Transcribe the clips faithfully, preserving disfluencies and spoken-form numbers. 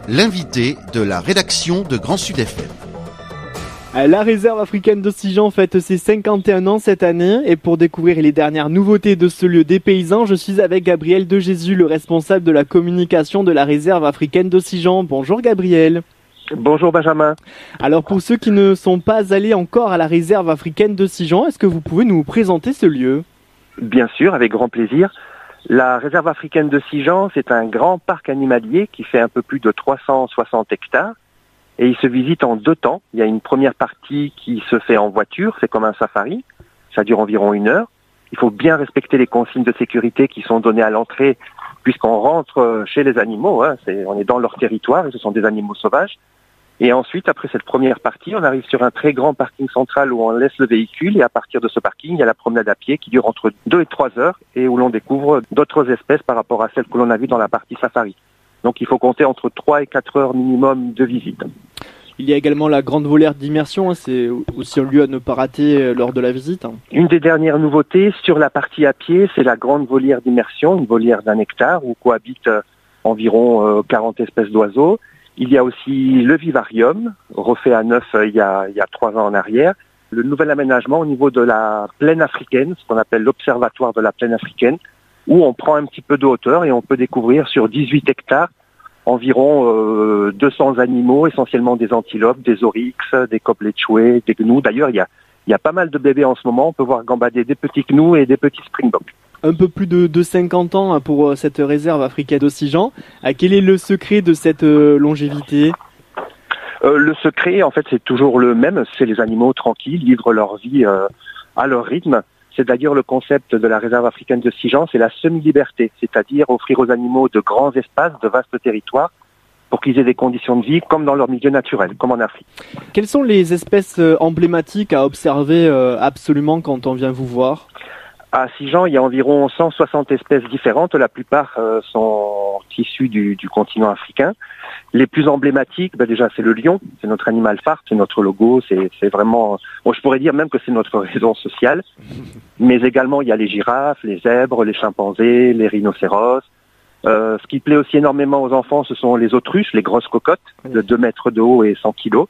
l'invité de la rédaction de Grand Sud F M. La réserve africaine d'Aussigean fête ses cinquante et un ans cette année et pour découvrir les dernières nouveautés de ce lieu dépaysant, je suis avec Gabriel De Jésus, le responsable de la communication de la réserve africaine d'Aussigean. Bonjour Gabriel. Bonjour Benjamin. Alors pour ceux qui ne sont pas allés encore à la réserve africaine d'Aussigean, est-ce que vous pouvez nous présenter ce lieu ? Bien sûr, avec grand plaisir. La réserve africaine d'Aussigean, c'est un grand parc animalier qui fait un peu plus de trois cent soixante hectares. Et il se visite en deux temps. Il y a une première partie qui se fait en voiture, c'est comme un safari. Ça dure environ une heure. Il faut bien respecter les consignes de sécurité qui sont données à l'entrée, puisqu'on rentre chez les animaux. Hein. C'est, on est dans leur territoire et ce sont des animaux sauvages. Et ensuite, après cette première partie, on arrive sur un très grand parking central où on laisse le véhicule. Et à partir de ce parking, il y a la promenade à pied qui dure entre deux et trois heures et où l'on découvre d'autres espèces par rapport à celles que l'on a vues dans la partie safari. Donc il faut compter entre trois et quatre heures minimum de visite. Il y a également la grande volière d'immersion, hein, c'est aussi un lieu à ne pas rater lors de la visite. Hein. Une des dernières nouveautés sur la partie à pied, c'est la grande volière d'immersion, une volière d'un hectare où cohabitent environ quarante espèces d'oiseaux. Il y a aussi le vivarium, refait à neuf il y a, il y a trois ans en arrière. Le nouvel aménagement au niveau de la plaine africaine, ce qu'on appelle l'observatoire de la plaine africaine, où on prend un petit peu de hauteur et on peut découvrir sur dix-huit hectares environ euh, deux cents animaux, essentiellement des antilopes, des oryx, des copletchoués, des gnous. D'ailleurs, il y a, il y a pas mal de bébés en ce moment. On peut voir gambader des petits gnous et des petits springboks. Un peu plus de, de cinquante ans pour cette réserve africaine d'Aussigean. Quel est le secret de cette longévité ? euh, Le secret, en fait, c'est toujours le même. C'est les animaux tranquilles, livrent leur vie euh, à leur rythme. C'est d'ailleurs le concept de la réserve africaine d'Aussigean, c'est la semi-liberté, c'est-à-dire offrir aux animaux de grands espaces, de vastes territoires, pour qu'ils aient des conditions de vie comme dans leur milieu naturel, comme en Afrique. Quelles sont les espèces emblématiques à observer absolument quand on vient vous voir ? À Aussigean, il y a environ cent soixante espèces différentes, la plupart euh, sont issues du, du continent africain. Les plus emblématiques, ben déjà c'est le lion, c'est notre animal phare, c'est notre logo, c'est, c'est vraiment... Bon, je pourrais dire même que c'est notre raison sociale, mais également il y a les girafes, les zèbres, les chimpanzés, les rhinocéros. Euh, ce qui plaît aussi énormément aux enfants, ce sont les autruches, les grosses cocottes de deux mètres de haut et cent kilos.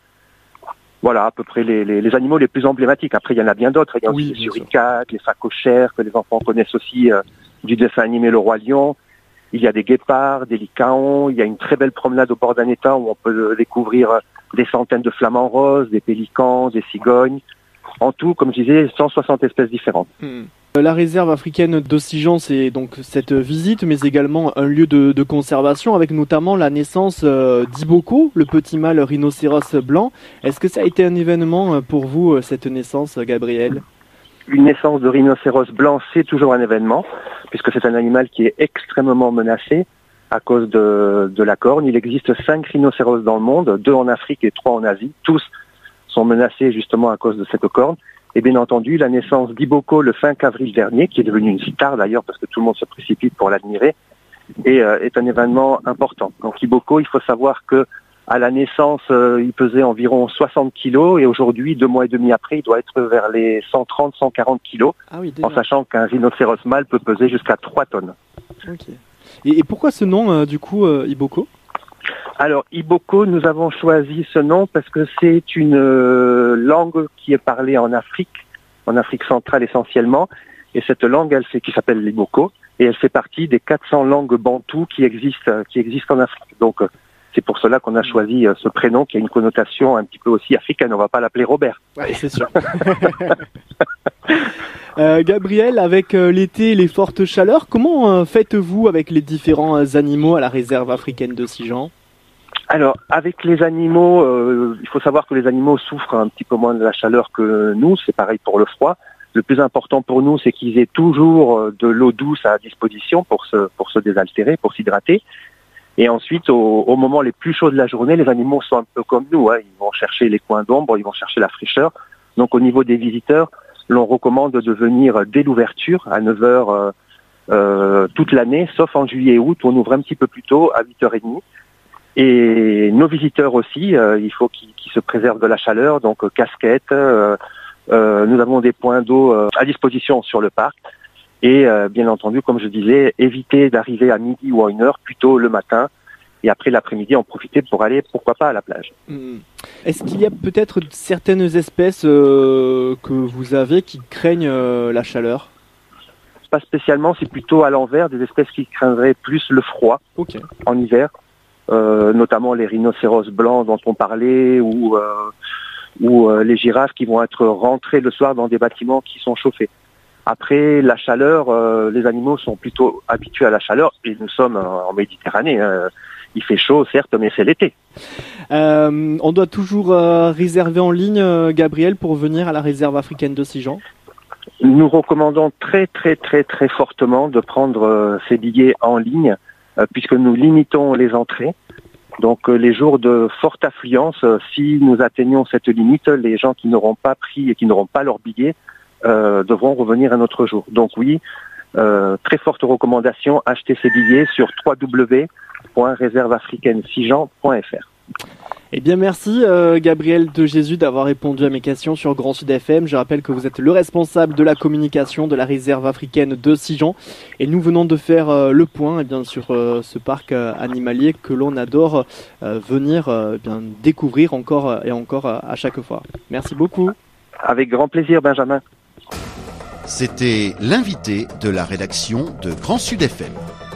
Voilà, à peu près les, les, les animaux les plus emblématiques. Après, il y en a bien d'autres. Il y a aussi oui, les suricates, les phacochères, que les enfants connaissent aussi euh, du dessin animé Le Roi Lion. Il y a des guépards, des lycaons. Il y a une très belle promenade au bord d'un étang où on peut découvrir des centaines de flamants roses, des pélicans, des cigognes. En tout, comme je disais, cent soixante espèces différentes. Hmm. La réserve africaine d'Aussigean, c'est donc cette visite, mais également un lieu de, de conservation avec notamment la naissance euh, d'Iboko, le petit mâle rhinocéros blanc. Est-ce que ça a été un événement pour vous, cette naissance, Gabriel ? Une naissance de rhinocéros blanc, c'est toujours un événement, puisque c'est un animal qui est extrêmement menacé à cause de, de la corne. Il existe cinq rhinocéros dans le monde, deux en Afrique et trois en Asie. Tous sont menacés justement à cause de cette corne. Et bien entendu, la naissance d'Iboko le cinq avril dernier, qui est devenu une star d'ailleurs parce que tout le monde se précipite pour l'admirer, et, euh, est un événement important. Donc Iboko, il faut savoir que à la naissance, euh, il pesait environ soixante kilos et aujourd'hui, deux mois et demi après, il doit être vers les cent trente à cent quarante kilos, ah oui, en sachant qu'un rhinocéros mâle peut peser jusqu'à trois tonnes. Okay. Et, et pourquoi ce nom euh, du coup, euh, Iboko ? Alors, Iboko, nous avons choisi ce nom parce que c'est une euh, langue qui est parlée en Afrique, en Afrique centrale essentiellement, et cette langue, elle fait, qui s'appelle l'Iboko, et elle fait partie des quatre cents langues bantoues qui existent, qui existent en Afrique. Donc, euh, c'est pour cela qu'on a choisi euh, ce prénom qui a une connotation un petit peu aussi africaine. On va pas l'appeler Robert. Oui, c'est sûr. euh, Gabriel, avec euh, l'été et les fortes chaleurs, comment euh, faites-vous avec les différents euh, animaux à la réserve africaine d'Aussigean ? Alors, avec les animaux, euh, il faut savoir que les animaux souffrent un petit peu moins de la chaleur que nous. C'est pareil pour le froid. Le plus important pour nous, c'est qu'ils aient toujours de l'eau douce à disposition pour se, pour se désaltérer, pour s'hydrater. Et ensuite, au, au moment les plus chauds de la journée, les animaux sont un peu comme nous. Hein. Ils vont chercher les coins d'ombre, ils vont chercher la fraîcheur. Donc, au niveau des visiteurs, l'on recommande de venir dès l'ouverture, à neuf heures euh, euh, toute l'année, sauf en juillet et août, où on ouvre un petit peu plus tôt, à huit heures trente. Et nos visiteurs aussi, euh, il faut qu'ils, qu'ils se préservent de la chaleur, donc euh, casquettes. Euh, euh, nous avons des points d'eau euh, à disposition sur le parc. Et euh, bien entendu, comme je disais, éviter d'arriver à midi ou à une heure, plutôt le matin. et après l'après-midi en profiter pour aller, pourquoi pas, à la plage. Mmh. Est-ce qu'il y a peut-être certaines espèces euh, que vous avez qui craignent euh, la chaleur ? Pas spécialement, c'est plutôt à l'envers, des espèces qui craindraient plus le froid okay. en hiver, euh, notamment les rhinocéros blancs dont on parlait, ou, euh, ou euh, les girafes qui vont être rentrées le soir dans des bâtiments qui sont chauffés. Après, la chaleur, euh, les animaux sont plutôt habitués à la chaleur, et nous sommes en Méditerranée. Euh, il fait chaud, certes, mais c'est l'été. Euh, on doit toujours euh, réserver en ligne, euh, Gabriel, pour venir à la réserve africaine de Sijan ? Nous recommandons très très très très fortement de prendre euh, ces billets en ligne, euh, puisque nous limitons les entrées. Donc euh, les jours de forte affluence, euh, si nous atteignons cette limite, les gens qui n'auront pas pris et qui n'auront pas leur billet euh, devront revenir un autre jour. Donc oui, euh, très forte recommandation, achetez ces billets sur w w w point réserve africaine sijan point f r. Eh bien merci euh, Gabriel de Jésus d'avoir répondu à mes questions sur Grand Sud F M. Je rappelle que vous êtes le responsable de la communication de la réserve africaine de Sijan et nous venons de faire euh, le point eh bien, sur euh, ce parc euh, animalier que l'on adore euh, venir euh, eh bien, découvrir encore et encore euh, à chaque fois. Merci beaucoup. Avec grand plaisir Benjamin. C'était l'invité de la rédaction de Grand Sud F M.